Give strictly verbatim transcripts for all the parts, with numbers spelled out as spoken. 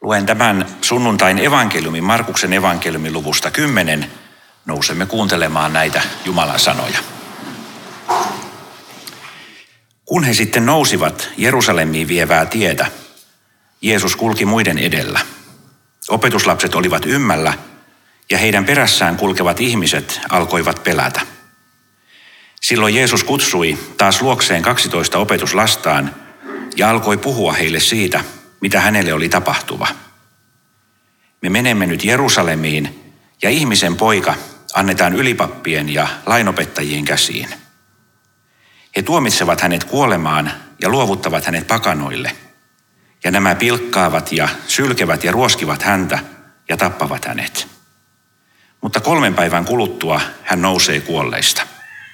Luen tämän sunnuntain evankeliumin, Markuksen evankeliumin luvusta kymmenen. Nousemme kuuntelemaan näitä Jumalan sanoja. Kun he sitten nousivat Jerusalemiin vievää tietä, Jeesus kulki muiden edellä. Opetuslapset olivat ymmällä ja heidän perässään kulkevat ihmiset alkoivat pelätä. Silloin Jeesus kutsui taas luokseen kaksitoista opetuslastaan ja alkoi puhua heille siitä, mitä hänelle oli tapahtuva. Me menemme nyt Jerusalemiin ja ihmisen poika annetaan ylipappien ja lainopettajien käsiin. He tuomitsevat hänet kuolemaan ja luovuttavat hänet pakanoille. Ja nämä pilkkaavat ja sylkevät ja ruoskivat häntä ja tappavat hänet. Mutta kolmen päivän kuluttua hän nousee kuolleista.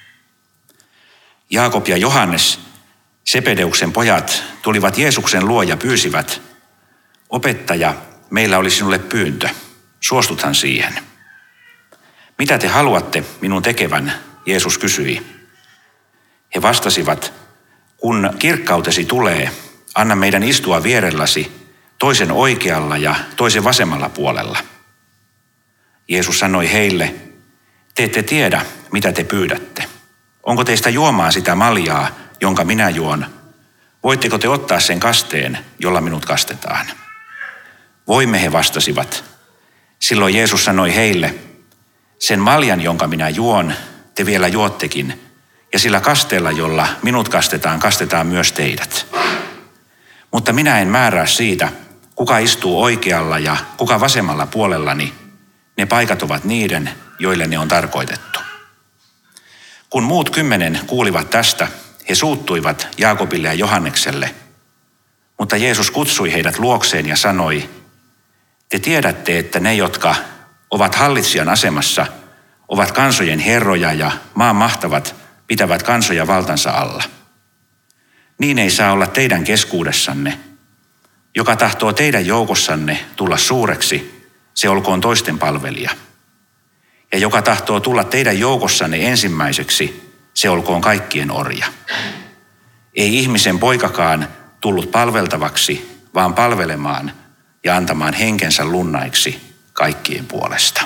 Jaakob ja Johannes, Sebedeuksen pojat, tulivat Jeesuksen luo ja pyysivät: "Opettaja, meillä oli sinulle pyyntö. Suostuthan siihen?" "Mitä te haluatte minun tekevän?" Jeesus kysyi. He vastasivat: "Kun kirkkautesi tulee, anna meidän istua vierelläsi, toisen oikealla ja toisen vasemmalla puolella." Jeesus sanoi heille: "Te ette tiedä, mitä te pyydätte. Onko teistä juomaan sitä maljaa, jonka minä juon? Voitteko te ottaa sen kasteen, jolla minut kastetaan?" "Voimme," he vastasivat. Silloin Jeesus sanoi heille: "Sen maljan, jonka minä juon, te vielä juottekin, ja sillä kasteella, jolla minut kastetaan, kastetaan myös teidät. Mutta minä en määrää siitä, kuka istuu oikealla ja kuka vasemmalla puolellani. Ne paikat ovat niiden, joille ne on tarkoitettu." Kun muut kymmenen kuulivat tästä, he suuttuivat Jaakobille ja Johannekselle. Mutta Jeesus kutsui heidät luokseen ja sanoi: "Te tiedätte, että ne, jotka ovat hallitsijan asemassa, ovat kansojen herroja ja maan mahtavat pitävät kansoja valtansa alla. Niin ei saa olla teidän keskuudessanne. Joka tahtoo teidän joukossanne tulla suureksi, se olkoon toisten palvelija. Ja joka tahtoo tulla teidän joukossanne ensimmäiseksi, se olkoon kaikkien orja. Ei ihmisen poikakaan tullut palveltavaksi, vaan palvelemaan ja antamaan henkensä lunnaiksi kaikkien puolesta."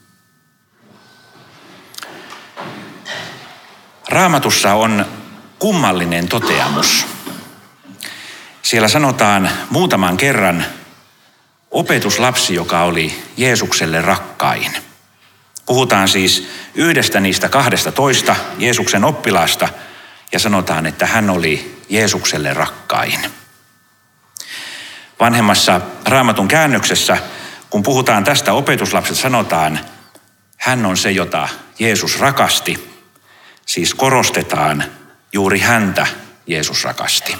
Raamatussa on kummallinen toteamus. Siellä sanotaan muutaman kerran opetuslapsi, joka oli Jeesukselle rakkain. Puhutaan siis yhdestä niistä kahdesta toista Jeesuksen oppilaasta ja sanotaan, että hän oli Jeesukselle rakkain. Vanhemmassa Raamatun käännöksessä, kun puhutaan tästä opetuslapset, sanotaan, hän on se, jota Jeesus rakasti. Siis korostetaan juuri häntä Jeesus rakasti.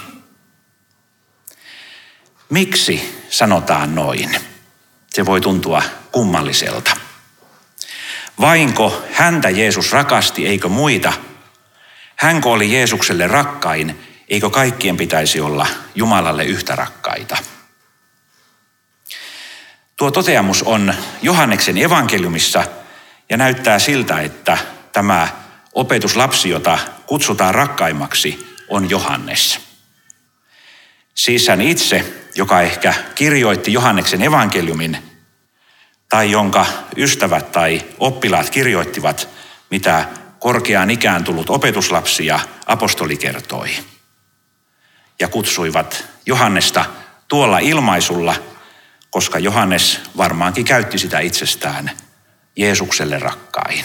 Miksi sanotaan noin? Se voi tuntua kummalliselta. Vainko häntä Jeesus rakasti, eikö muita? Hänkö oli Jeesukselle rakkain, eikö kaikkien pitäisi olla Jumalalle yhtä rakkaita? Tuo toteamus on Johanneksen evankeliumissa ja näyttää siltä, että tämä opetuslapsi, jota kutsutaan rakkaimmaksi, on Johannes. Siis hän itse, joka ehkä kirjoitti Johanneksen evankeliumin, tai jonka ystävät tai oppilaat kirjoittivat, mitä korkeaan ikään tullut opetuslapsi ja apostoli kertoi. Ja kutsuivat Johannesta tuolla ilmaisulla, koska Johannes varmaankin käytti sitä itsestään Jeesukselle rakkain.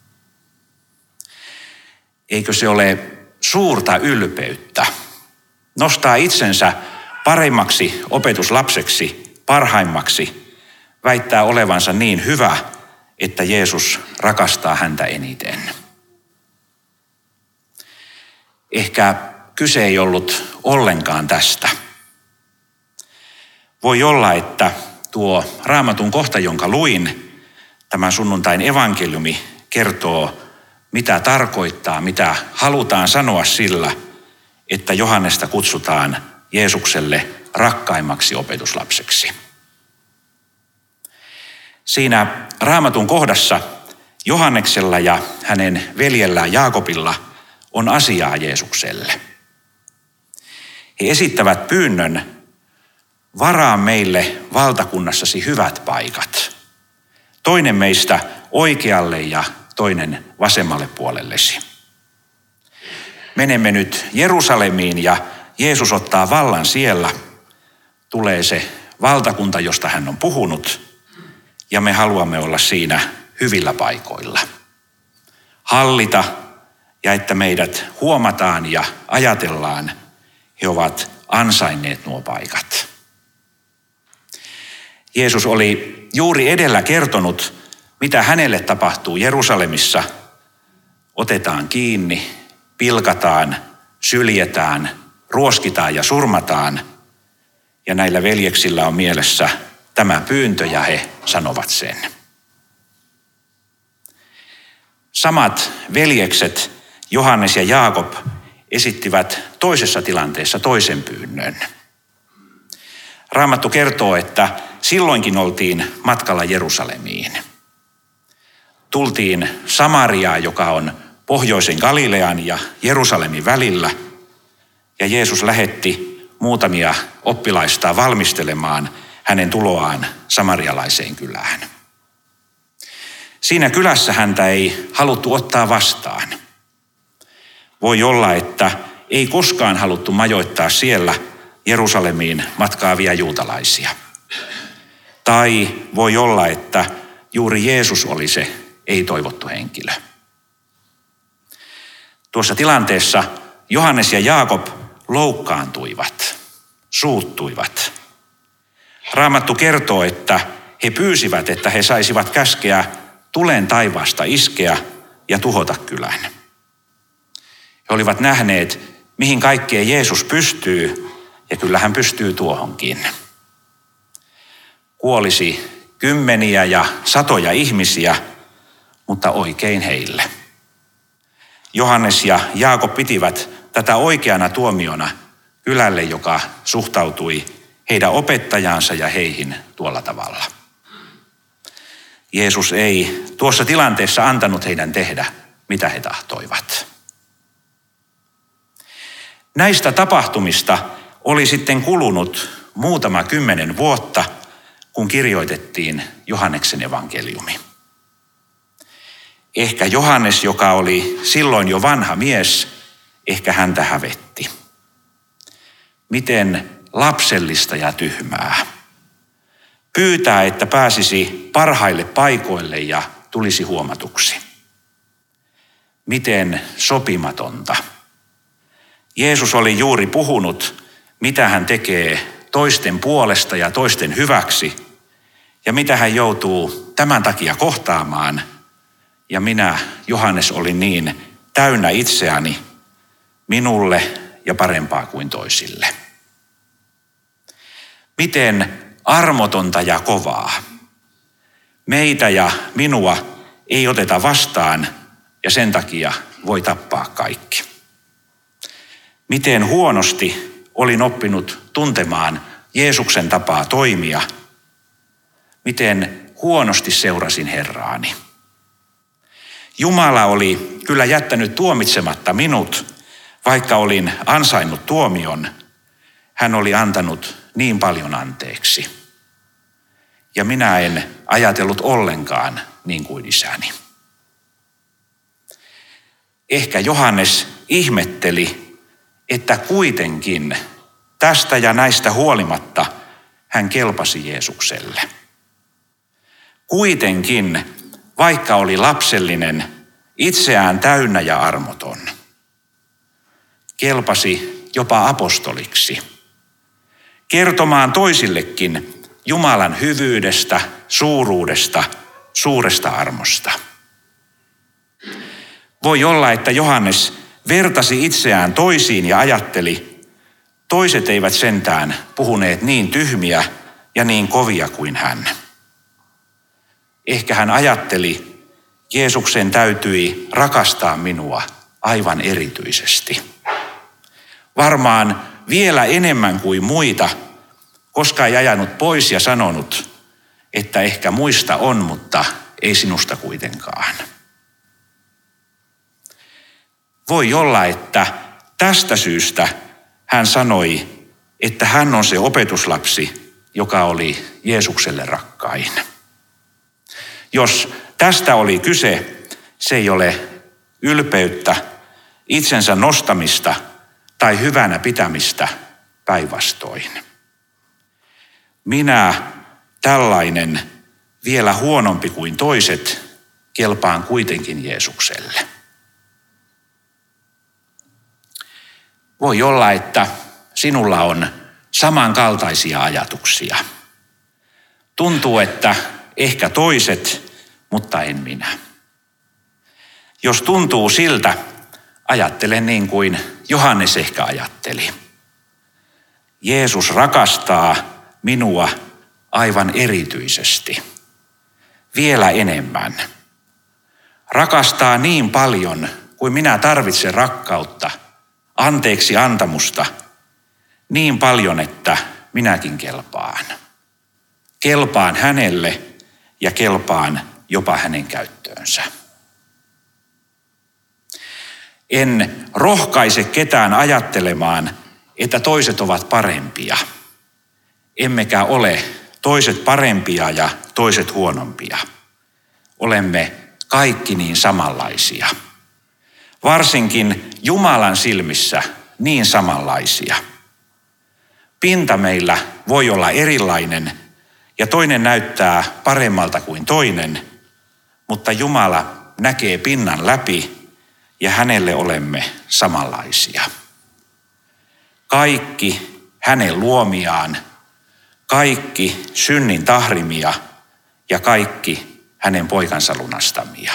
Eikö se ole suurta ylpeyttä nostaa itsensä paremmaksi opetuslapseksi, parhaimmaksi, väittää olevansa niin hyvä, että Jeesus rakastaa häntä eniten? Ehkä kyse ei ollut ollenkaan tästä. Voi olla, että tuo Raamatun kohta, jonka luin, tämä sunnuntain evankeliumi, kertoo, mitä tarkoittaa, mitä halutaan sanoa sillä, että Johannesta kutsutaan Jeesukselle rakkaimmaksi opetuslapseksi. Siinä Raamatun kohdassa Johanneksella ja hänen veljellään Jaakobilla on asiaa Jeesukselle. He esittävät pyynnön varaa meille valtakunnassasi hyvät paikat. Toinen meistä oikealle ja toinen vasemmalle puolellesi. Menemme nyt Jerusalemiin ja Jeesus ottaa vallan siellä. Tulee se valtakunta, josta hän on puhunut, ja me haluamme olla siinä hyvillä paikoilla. Hallita, ja että meidät huomataan ja ajatellaan, he ovat ansainneet nuo paikat. Jeesus oli juuri edellä kertonut, mitä hänelle tapahtuu Jerusalemissa. Otetaan kiinni, pilkataan, syljetään, ruoskitaan ja surmataan. Ja näillä veljeksillä on mielessä tämä pyyntö ja he sanovat sen. Samat veljekset, Johannes ja Jaakob, esittivät toisessa tilanteessa toisen pyynnön. Raamattu kertoo, että silloinkin oltiin matkalla Jerusalemiin. Tultiin Samariaan, joka on pohjoisen Galilean ja Jerusalemin välillä, ja Jeesus lähetti muutamia oppilaistaan valmistelemaan hänen tuloaan samarialaiseen kylään. Siinä kylässä häntä ei haluttu ottaa vastaan. Voi olla, että ei koskaan haluttu majoittaa siellä Jerusalemiin matkaavia juutalaisia. Tai voi olla, että juuri Jeesus oli se ei-toivottu henkilö. Tuossa tilanteessa Johannes ja Jaakob loukkaantuivat, suuttuivat. Raamattu kertoo, että he pyysivät, että he saisivat käskeä tulen taivaasta iskeä ja tuhota kylän. He olivat nähneet, mihin kaikkeen Jeesus pystyy, ja kyllä hän pystyy tuohonkin. Kuolisi kymmeniä ja satoja ihmisiä, mutta oikein heille. Johannes ja Jaakob pitivät tätä oikeana tuomiona kylälle, joka suhtautui heidän opettajaansa ja heihin tuolla tavalla. Jeesus ei tuossa tilanteessa antanut heidän tehdä, mitä he tahtoivat. Näistä tapahtumista oli sitten kulunut muutama kymmenen vuotta, kun kirjoitettiin Johanneksen evankeliumi. Ehkä Johannes, joka oli silloin jo vanha mies, ehkä häntä hävetti. Miten lapsellista ja tyhmää. Pyytää, että pääsisi parhaille paikoille ja tulisi huomatuksi. Miten sopimatonta. Jeesus oli juuri puhunut, mitä hän tekee toisten puolesta ja toisten hyväksi, ja mitä hän joutuu tämän takia kohtaamaan. Ja minä, Johannes, olin niin täynnä itseäni minulle ja parempaa kuin toisille. Miten armotonta ja kovaa. Meitä ja minua ei oteta vastaan ja sen takia voi tappaa kaikki. Miten huonosti olin oppinut tuntemaan Jeesuksen tapaa toimia. Miten huonosti seurasin Herraani. Jumala oli kyllä jättänyt tuomitsematta minut, vaikka olin ansainnut tuomion. Hän oli antanut niin paljon anteeksi. Ja minä en ajatellut ollenkaan niin kuin isäni. Ehkä Johannes ihmetteli, että kuitenkin tästä ja näistä huolimatta hän kelpasi Jeesukselle. Kuitenkin, vaikka oli lapsellinen, itseään täynnä ja armoton, kelpasi jopa apostoliksi, kertomaan toisillekin Jumalan hyvyydestä, suuruudesta, suuresta armosta. Voi olla, että Johannes vertasi itseään toisiin ja ajatteli, toiset eivät sentään puhuneet niin tyhmiä ja niin kovia kuin hän. Ehkä hän ajatteli, Jeesuksen täytyi rakastaa minua aivan erityisesti. Varmaan vielä enemmän kuin muita, koska ei ajanut pois ja sanonut, että ehkä muista on, mutta ei sinusta kuitenkaan. Voi olla, että tästä syystä hän sanoi, että hän on se opetuslapsi, joka oli Jeesukselle rakkain. Jos tästä oli kyse, se ei ole ylpeyttä, itsensä nostamista tai hyvänä pitämistä, päinvastoin. Minä, tällainen, vielä huonompi kuin toiset, kelpaan kuitenkin Jeesukselle. Voi olla, että sinulla on samankaltaisia ajatuksia. Tuntuu, että ehkä toiset, mutta en minä. Jos tuntuu siltä, ajattele niin kuin Johannes ehkä ajatteli. Jeesus rakastaa minua aivan erityisesti, vielä enemmän. Rakastaa niin paljon kuin minä tarvitsen rakkautta, anteeksi antamusta, niin paljon, että minäkin kelpaan. Kelpaan hänelle ja kelpaan jopa hänen käyttöönsä. En rohkaise ketään ajattelemaan, että toiset ovat parempia. Emmekä ole toiset parempia ja toiset huonompia. Olemme kaikki niin samanlaisia. Varsinkin Jumalan silmissä niin samanlaisia. Pinta meillä voi olla erilainen ja toinen näyttää paremmalta kuin toinen, mutta Jumala näkee pinnan läpi ja hänelle olemme samanlaisia. Kaikki hänen luomiaan, kaikki synnin tahrimia ja kaikki hänen poikansa lunastamia.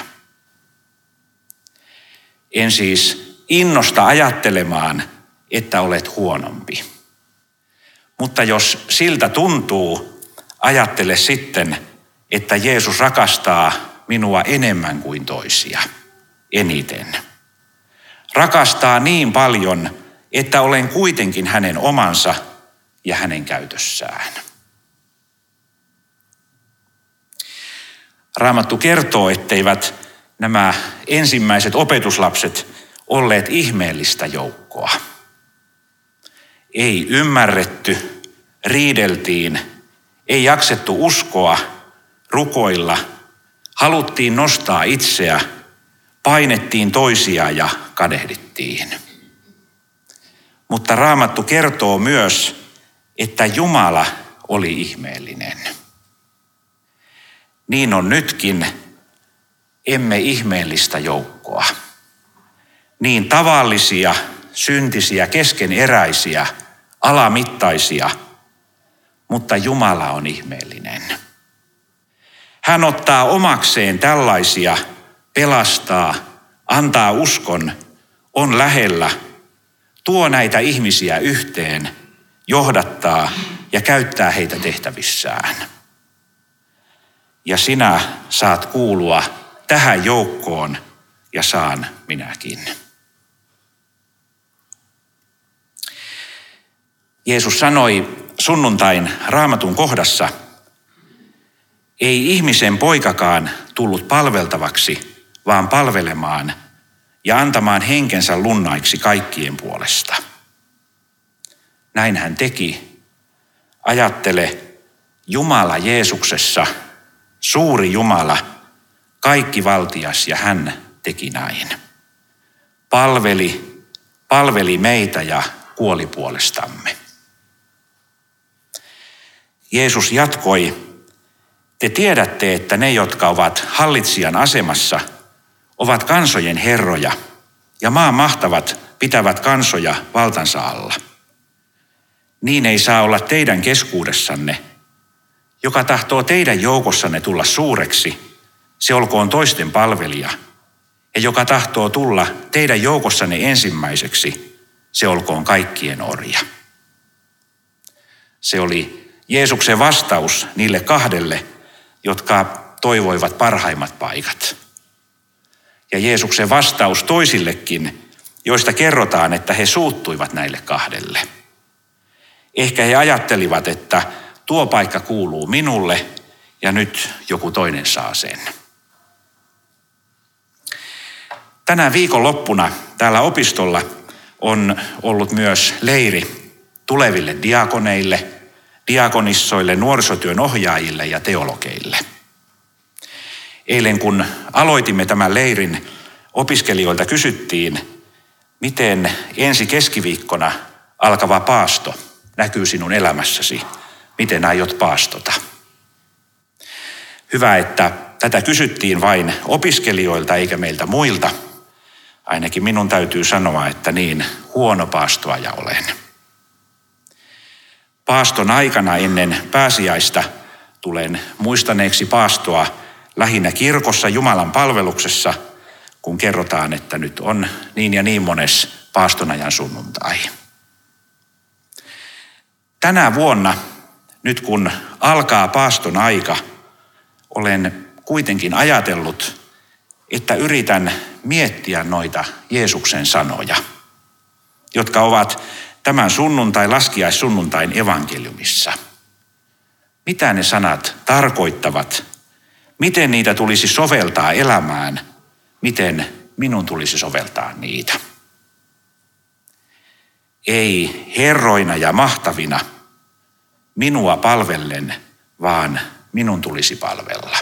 En siis innosta ajattelemaan, että olet huonompi. Mutta jos siltä tuntuu, ajattele sitten, että Jeesus rakastaa minua enemmän kuin toisia, eniten. Rakastaa niin paljon, että olen kuitenkin hänen omansa ja hänen käytössään. Raamattu kertoo, etteivät nämä ensimmäiset opetuslapset olleet ihmeellistä joukkoa. Ei ymmärretty, riideltiin, ei jaksettu uskoa, rukoilla, haluttiin nostaa itseä, painettiin toisia ja kadehdittiin. Mutta Raamattu kertoo myös, että Jumala oli ihmeellinen. Niin on nytkin, emme ihmeellistä joukkoa. Niin tavallisia, syntisiä, keskeneräisiä, alamittaisia, mutta Jumala on ihmeellinen. Hän ottaa omakseen tällaisia, pelastaa, antaa uskon, on lähellä, tuo näitä ihmisiä yhteen, johdattaa ja käyttää heitä tehtävissään. Ja sinä saat kuulua tähän joukkoon ja saan minäkin. Jeesus sanoi sunnuntain Raamatun kohdassa, ei ihmisen poikakaan tullut palveltavaksi, vaan palvelemaan ja antamaan henkensä lunnaiksi kaikkien puolesta. Näin hän teki. Ajattele, Jumala Jeesuksessa, suuri Jumala, kaikkivaltias, ja hän teki näin. Palveli, palveli meitä ja kuoli puolestamme. Jeesus jatkoi, te tiedätte, että ne, jotka ovat hallitsijan asemassa, ovat kansojen herroja, ja maan mahtavat pitävät kansoja valtansa alla. Niin ei saa olla teidän keskuudessanne. Joka tahtoo teidän joukossanne tulla suureksi, se olkoon toisten palvelija. Ja joka tahtoo tulla teidän joukossanne ensimmäiseksi, se olkoon kaikkien orja. Se oli Jeesuksen vastaus niille kahdelle, jotka toivoivat parhaimmat paikat. Ja Jeesuksen vastaus toisillekin, joista kerrotaan, että he suuttuivat näille kahdelle. Ehkä he ajattelivat, että tuo paikka kuuluu minulle ja nyt joku toinen saa sen. Tänä viikonloppuna täällä opistolla on ollut myös leiri tuleville diakoneille, diakonissoille, nuorisotyön ohjaajille ja teologeille. Eilen kun aloitimme tämän leirin, opiskelijoilta kysyttiin, miten ensi keskiviikkona alkava paasto näkyy sinun elämässäsi, miten aiot paastota. Hyvä, että tätä kysyttiin vain opiskelijoilta eikä meiltä muilta. Ainakin minun täytyy sanoa, että niin huono paastoaja olen. Paaston aikana ennen pääsiäistä tulen muistaneeksi paastoa lähinnä kirkossa Jumalan palveluksessa, kun kerrotaan, että nyt on niin ja niin mones paastonajan sunnuntai. Tänä vuonna, nyt kun alkaa paaston aika, olen kuitenkin ajatellut, että yritän miettiä noita Jeesuksen sanoja, jotka ovat tämän sunnuntai, laskiaissunnuntain evankeliumissa. Mitä ne sanat tarkoittavat? Miten niitä tulisi soveltaa elämään? Miten minun tulisi soveltaa niitä? Ei herroina ja mahtavina minua palvellen, vaan minun tulisi palvella.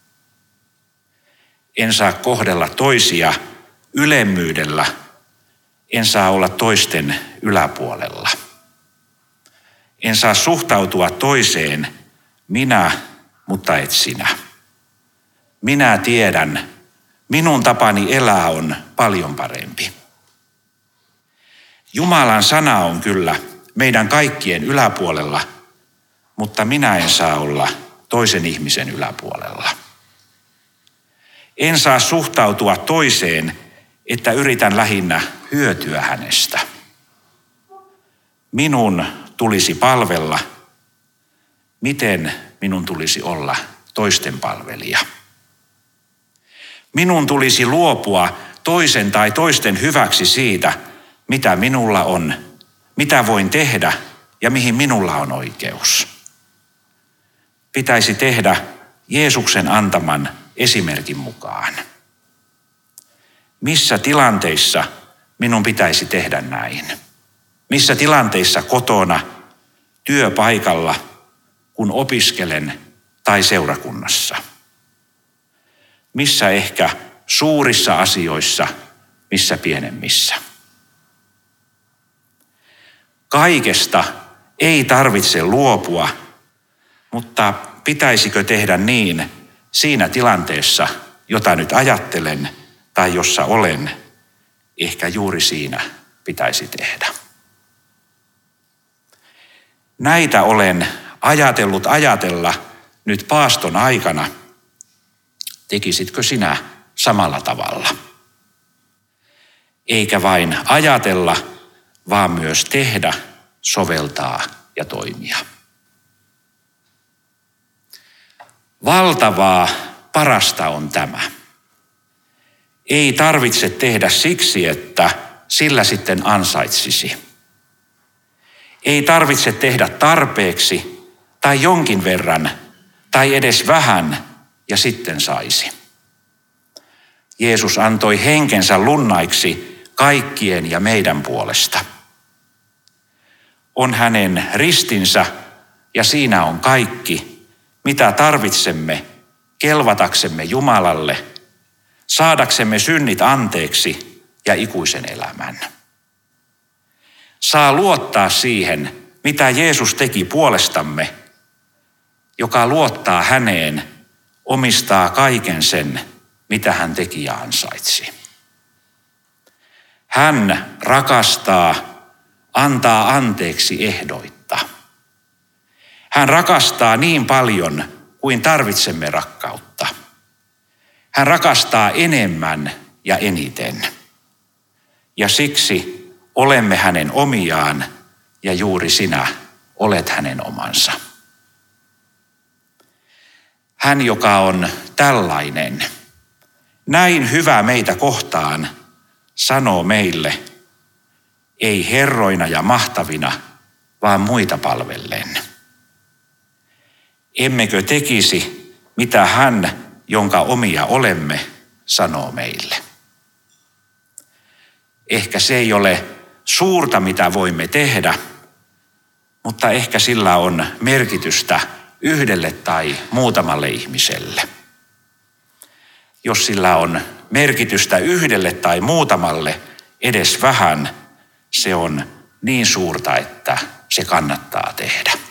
En saa kohdella toisia ylemmyydellä, en saa olla toisten yläpuolella. En saa suhtautua toiseen minä, mutta et sinä. Minä tiedän, minun tapani elää on paljon parempi. Jumalan sana on kyllä meidän kaikkien yläpuolella, mutta minä en saa olla toisen ihmisen yläpuolella. En saa suhtautua toiseen, että yritän lähinnä hyötyä hänestä. Minun tulisi palvella, miten minun tulisi olla toisten palvelija. Minun tulisi luopua toisen tai toisten hyväksi siitä, mitä minulla on, mitä voin tehdä ja mihin minulla on oikeus. Pitäisi tehdä Jeesuksen antaman esimerkin mukaan. Missä tilanteissa minun pitäisi tehdä näin? Missä tilanteissa kotona, työpaikalla, kun opiskelen tai seurakunnassa? Missä ehkä suurissa asioissa, missä pienemmissä? Kaikesta ei tarvitse luopua, mutta pitäisikö tehdä niin siinä tilanteessa, jota nyt ajattelen tai jossa olen, ehkä juuri siinä pitäisi tehdä. Näitä olen ajatellut ajatella nyt paaston aikana. Tekisitkö sinä samalla tavalla? Eikä vain ajatella, vaan myös tehdä, soveltaa ja toimia. Valtavaa, parasta on tämä. Ei tarvitse tehdä siksi, että sillä sitten ansaitsisi. Ei tarvitse tehdä tarpeeksi tai jonkin verran tai edes vähän ja sitten saisi. Jeesus antoi henkensä lunnaiksi kaikkien ja meidän puolesta. On hänen ristinsä ja siinä on kaikki, mitä tarvitsemme kelvataksemme Jumalalle, saadaksemme synnit anteeksi ja ikuisen elämän. Saa luottaa siihen, mitä Jeesus teki puolestamme, joka luottaa häneen, omistaa kaiken sen, mitä hän teki ja ansaitsi. Hän rakastaa, antaa anteeksi ehdoitta. Hän rakastaa niin paljon kuin tarvitsemme rakkautta. Hän rakastaa enemmän ja eniten. Ja siksi olemme hänen omiaan ja juuri sinä olet hänen omansa. Hän, joka on tällainen, näin hyvä meitä kohtaan, sanoo meille, ei herroina ja mahtavina, vaan muita palvellen. Emmekö tekisi, mitä hän, jonka omia olemme, sanoo meille? Ehkä se ei ole suurta, mitä voimme tehdä, mutta ehkä sillä on merkitystä yhdelle tai muutamalle ihmiselle. Jos sillä on merkitystä yhdelle tai muutamalle edes vähän, se on niin suurta, että se kannattaa tehdä.